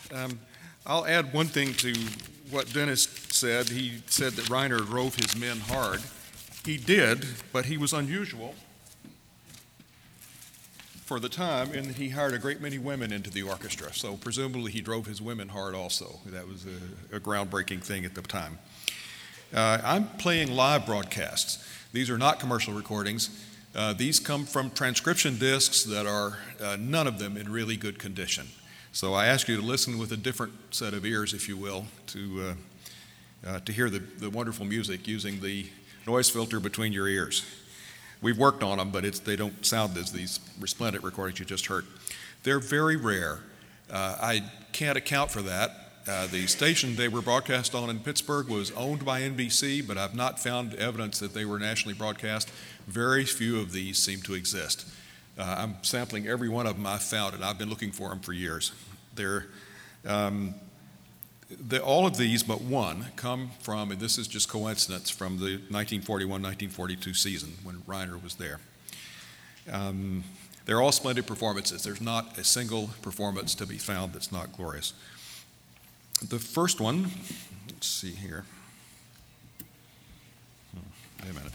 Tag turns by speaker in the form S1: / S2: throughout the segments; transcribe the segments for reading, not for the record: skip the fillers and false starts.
S1: Um, I'll add one thing to what Dennis said. He said that Reiner drove his men hard. He did, but he was unusual for the time in that he hired a great many women into the orchestra. So presumably he drove his women hard also. That was a groundbreaking thing at the time. I'm playing live broadcasts. These are not commercial recordings. These come from transcription discs that are none of them in really good condition. So I ask you to listen with a different set of ears, if you will, to hear the wonderful music using the noise filter between your ears. We've worked on them, but they don't sound as these resplendent recordings you just heard. They're very rare. I can't account for that. The station they were broadcast on in Pittsburgh was owned by NBC, but I've not found evidence that they were nationally broadcast. Very few of these seem to exist. I'm sampling every one of them I've found, and I've been looking for them for years. All of these but one come from, and this is just coincidence, from the 1941-1942 season when Reiner was there. They're all splendid performances. There's not a single performance to be found that's not glorious. The first one, let's see here. Wait a minute.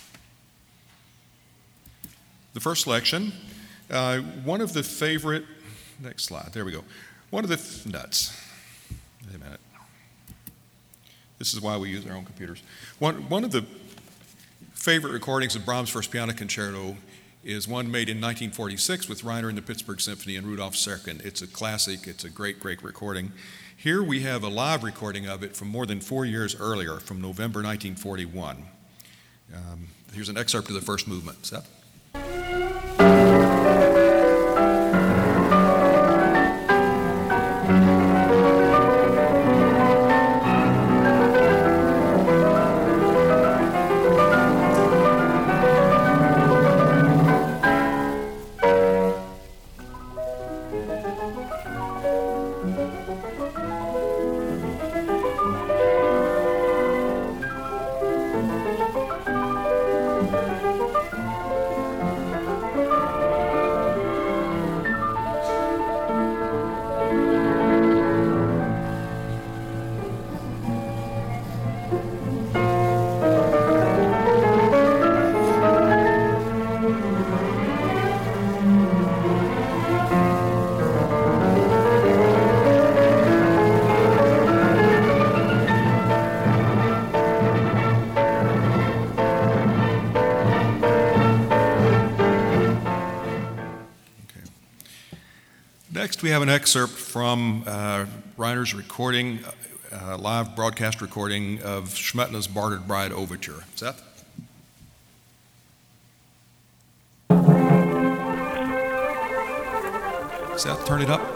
S1: The first selection, one of the favorite, next slide, there we go. One of the, nuts. Wait a minute. This is why we use our own computers. One of the favorite recordings of Brahms' First Piano Concerto is one made in 1946 with Reiner and the Pittsburgh Symphony and Rudolf Serkin. It's a classic. It's a great, great recording. Here we have a live recording of it from more than 4 years earlier, from November 1941. Here's an excerpt of the first movement. Seth? Next, we have an excerpt from Reiner's recording, live broadcast recording of Smetana's Bartered Bride Overture. Seth? Seth, turn it up.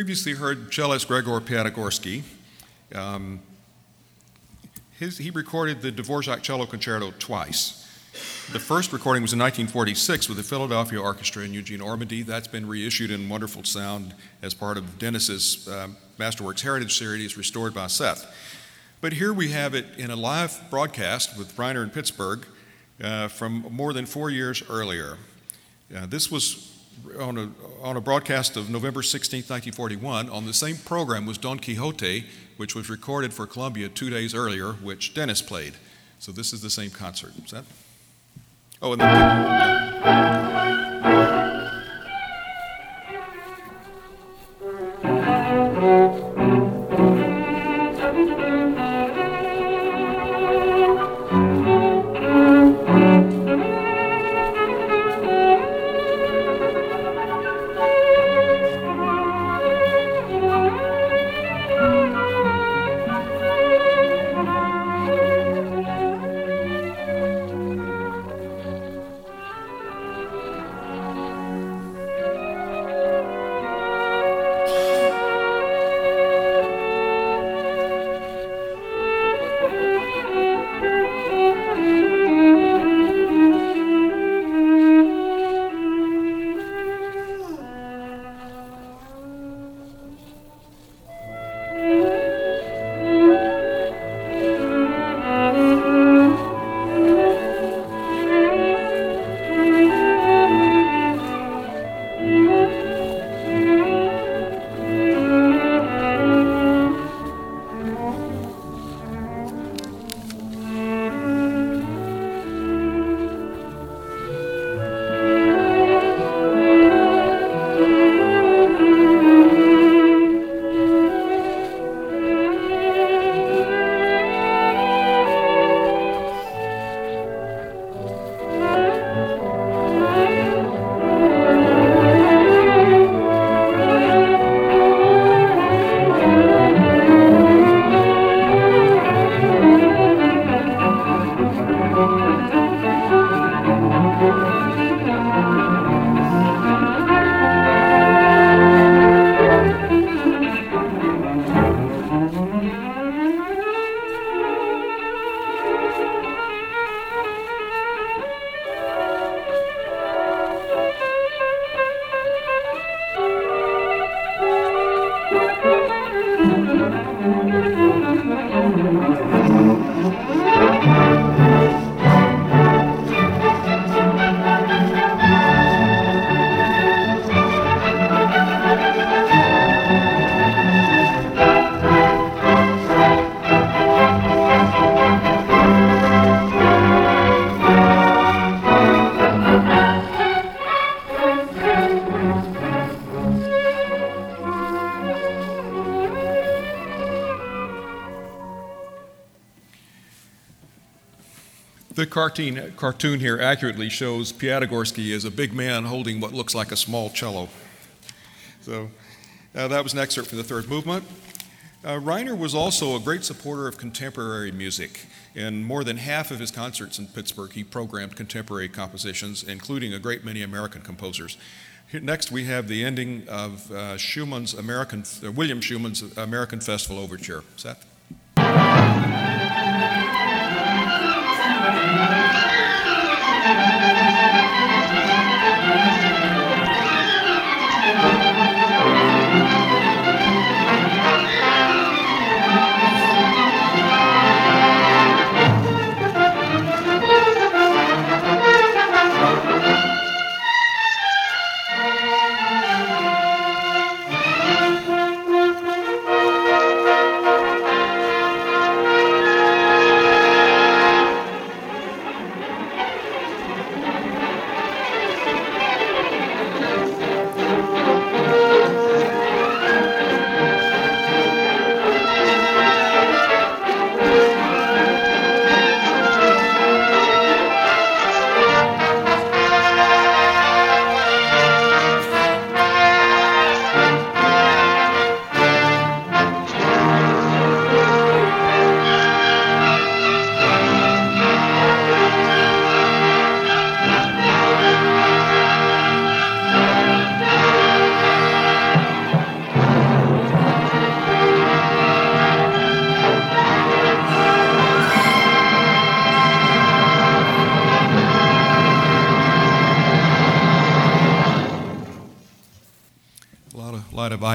S1: previously heard cellist Gregor Piatigorsky. He recorded the Dvorak Cello Concerto twice. The first recording was in 1946 with the Philadelphia Orchestra and Eugene Ormandy. That's been reissued in wonderful sound as part of Dennis's Masterworks Heritage Series, restored by Seth. But here we have it in a live broadcast with Reiner in Pittsburgh from more than 4 years earlier. This was on a broadcast of November 16, 1941. On the same program was Don Quixote, which was recorded for Columbia 2 days earlier, which Dennis played. So this is the same concert. Is that? Oh, and the cartoon here accurately shows Piatigorsky as a big man holding what looks like a small cello. So that was an excerpt from the third movement. Reiner was also a great supporter of contemporary music. In more than half of his concerts in Pittsburgh, he programmed contemporary compositions, including a great many American composers. Here, next, we have the ending of William Schumann's American Festival Overture. Seth?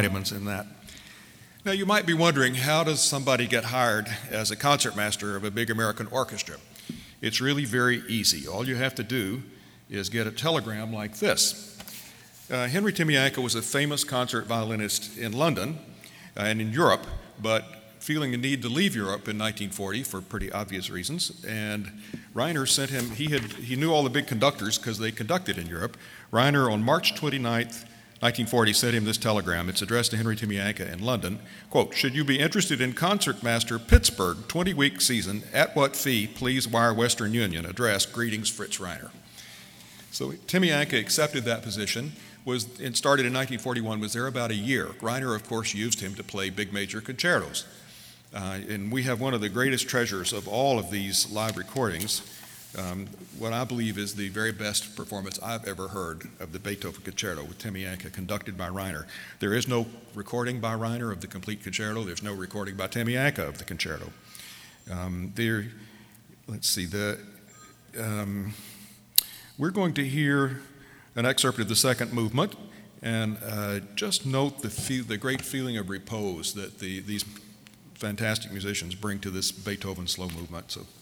S1: vitamins in that. Now, you might be wondering, how does somebody get hired as a concertmaster of a big American orchestra? It's really very easy. All you have to do is get a telegram like this. Henry Timianka was a famous concert violinist in London and in Europe, but feeling a need to leave Europe in 1940 for pretty obvious reasons, and Reiner sent him, he knew all the big conductors because they conducted in Europe. Reiner on March 29th, 1940 sent him this telegram. It's addressed to Henry Timianka in London. Quote, "Should you be interested in Concertmaster Pittsburgh 20-week season, at what fee, please wire Western Union. Address, greetings, Fritz Reiner." So Timianka accepted that position, and started in 1941, was there about a year. Reiner, of course, used him to play big major concertos. And we have one of the greatest treasures of all of these live recordings, what I believe is the very best performance I've ever heard of the Beethoven Concerto with Timianka, conducted by Reiner. There is no recording by Reiner of the complete concerto. There's no recording by Timianka of the concerto. We're going to hear an excerpt of the second movement, and just note the great feeling of repose that these fantastic musicians bring to this Beethoven slow movement. So.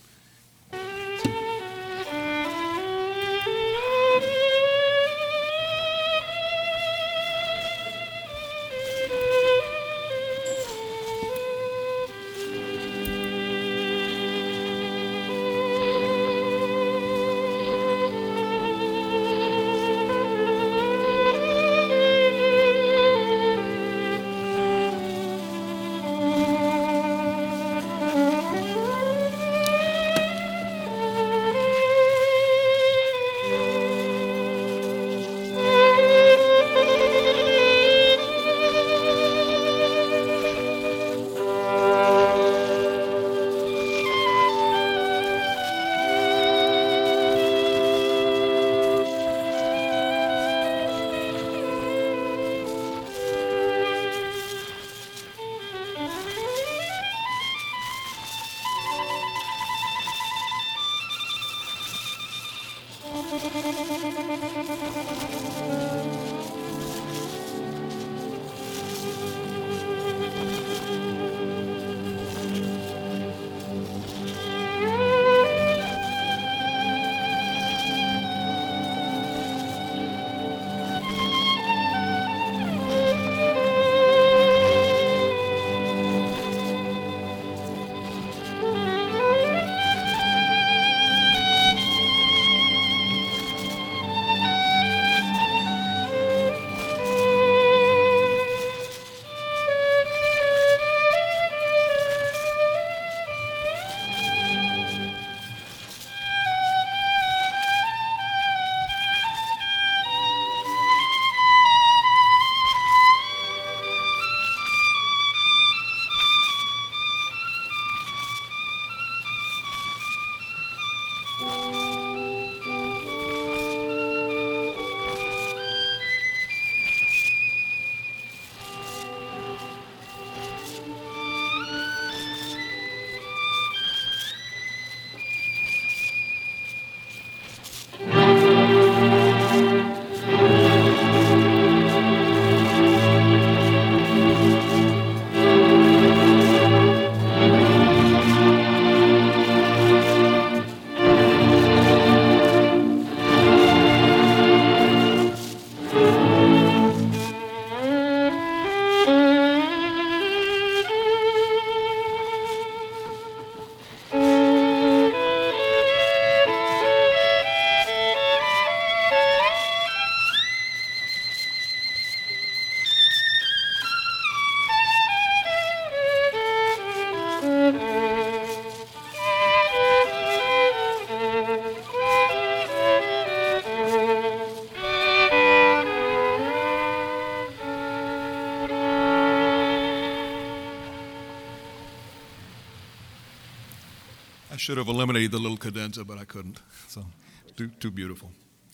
S1: Should have eliminated the little cadenza, but I couldn't. So, too beautiful.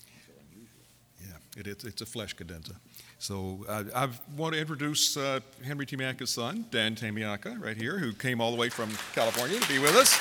S1: Yeah, it's a flesh cadenza. So I want to introduce Henry Timianka's son, Dan Timianka, right here, who came all the way from California to be with us.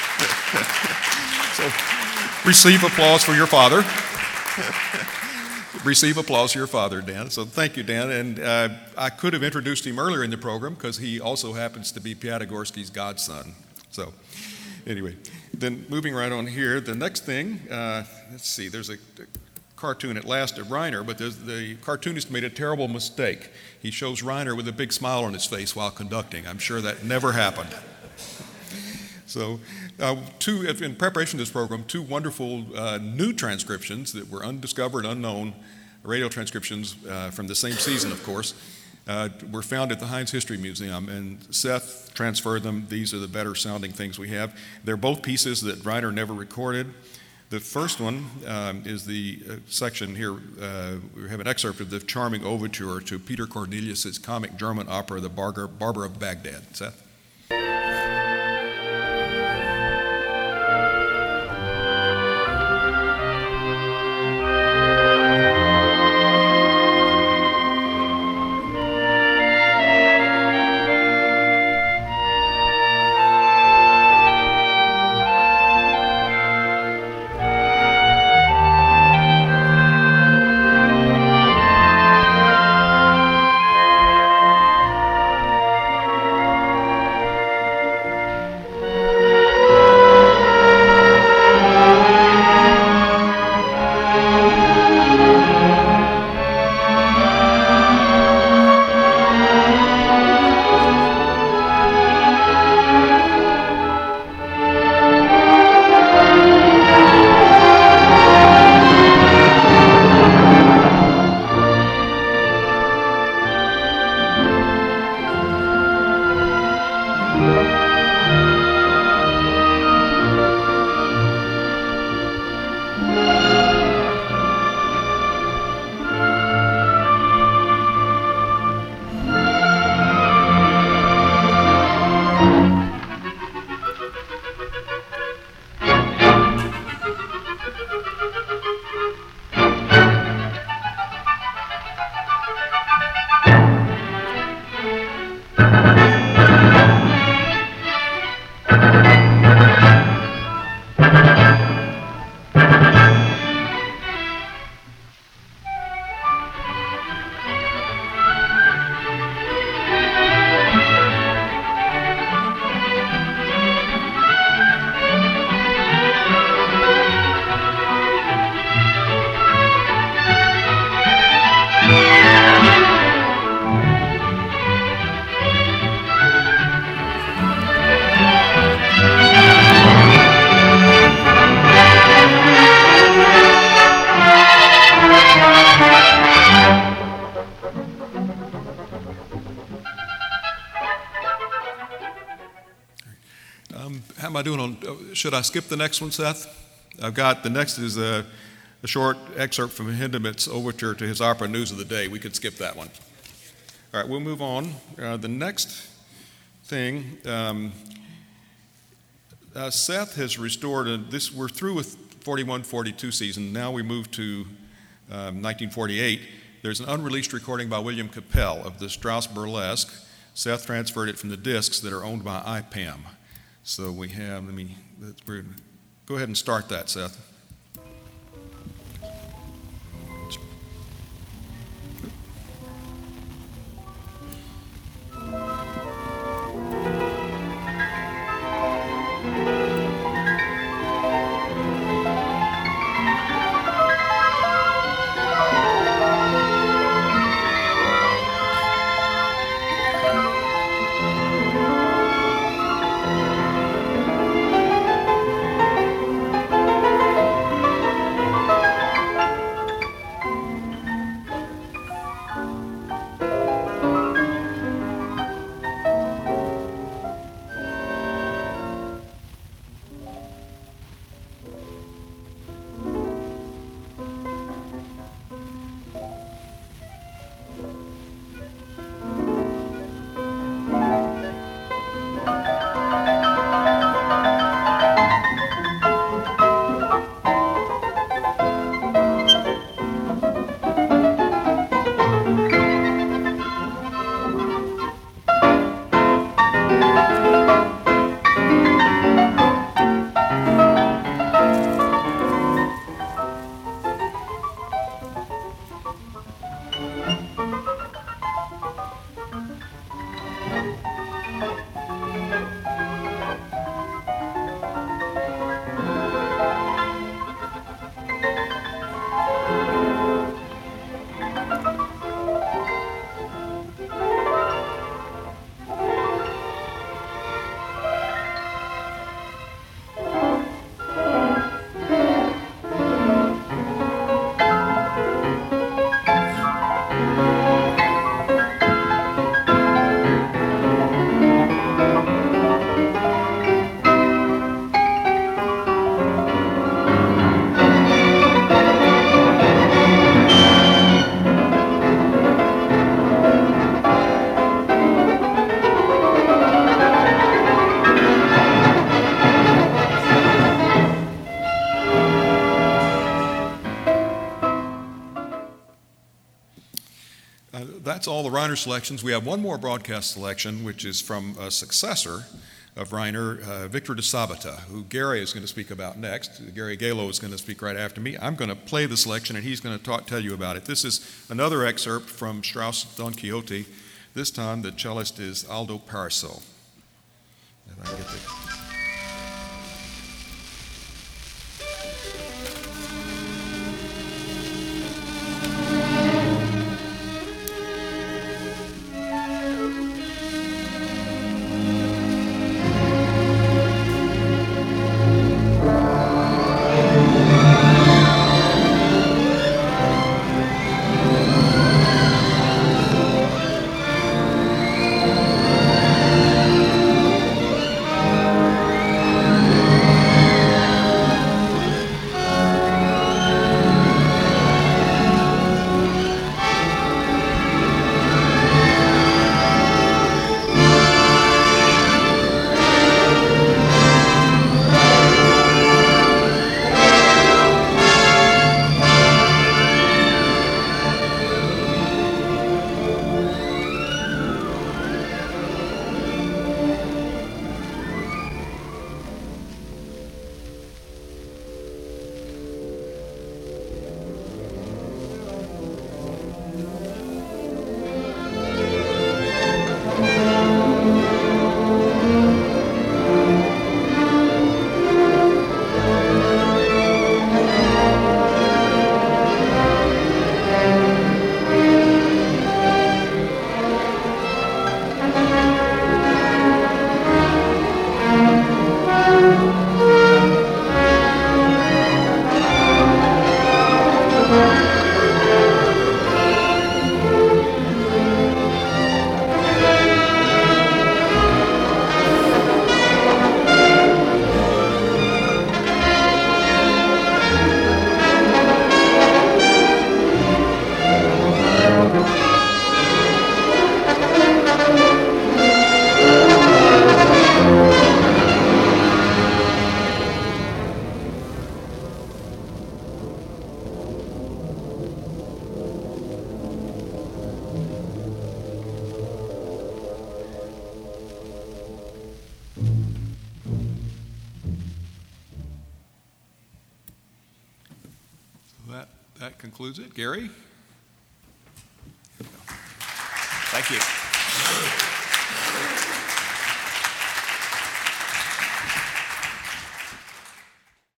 S1: So receive applause for your father. receive applause for your father, Dan. So thank you, Dan. And I could have introduced him earlier in the program because he also happens to be Piatigorsky's godson. So anyway, then moving right on here, the next thing, let's see, there's a cartoon at last of Reiner, but the cartoonist made a terrible mistake. He shows Reiner with a big smile on his face while conducting. I'm sure that never happened. So in preparation for this program, two wonderful new transcriptions that were undiscovered, unknown radio transcriptions from the same season, of course, were found at the Heinz History Museum, and Seth transferred them. These are the better sounding things we have. They're both pieces that Reiner never recorded. The first one is the section here. We have an excerpt of the charming overture to Peter Cornelius's comic German opera, The Barber of Baghdad. Seth? How am I doing on, should I skip the next one, Seth? I've got, the next is a short excerpt from Hindemith's overture to his opera News of the Day. We could skip that one. All right, we'll move on. The next thing, Seth has restored, we're through with 41-42 season. Now we move to 1948. There's an unreleased recording by William Capell of the Strauss Burlesque. Seth transferred it from the discs that are owned by IPAM. So we have, go ahead and start that, Seth. all the Reiner selections. We have one more broadcast selection, which is from a successor of Reiner, Victor de Sabata, who Gary is going to speak about next. Gary Gallo is going to speak right after me. I'm going to play the selection, and he's going to tell you about it. This is another excerpt from Strauss' Don Quixote. This time, the cellist is Aldo Paraso. If I can get the That concludes it. Gary?
S2: Thank you.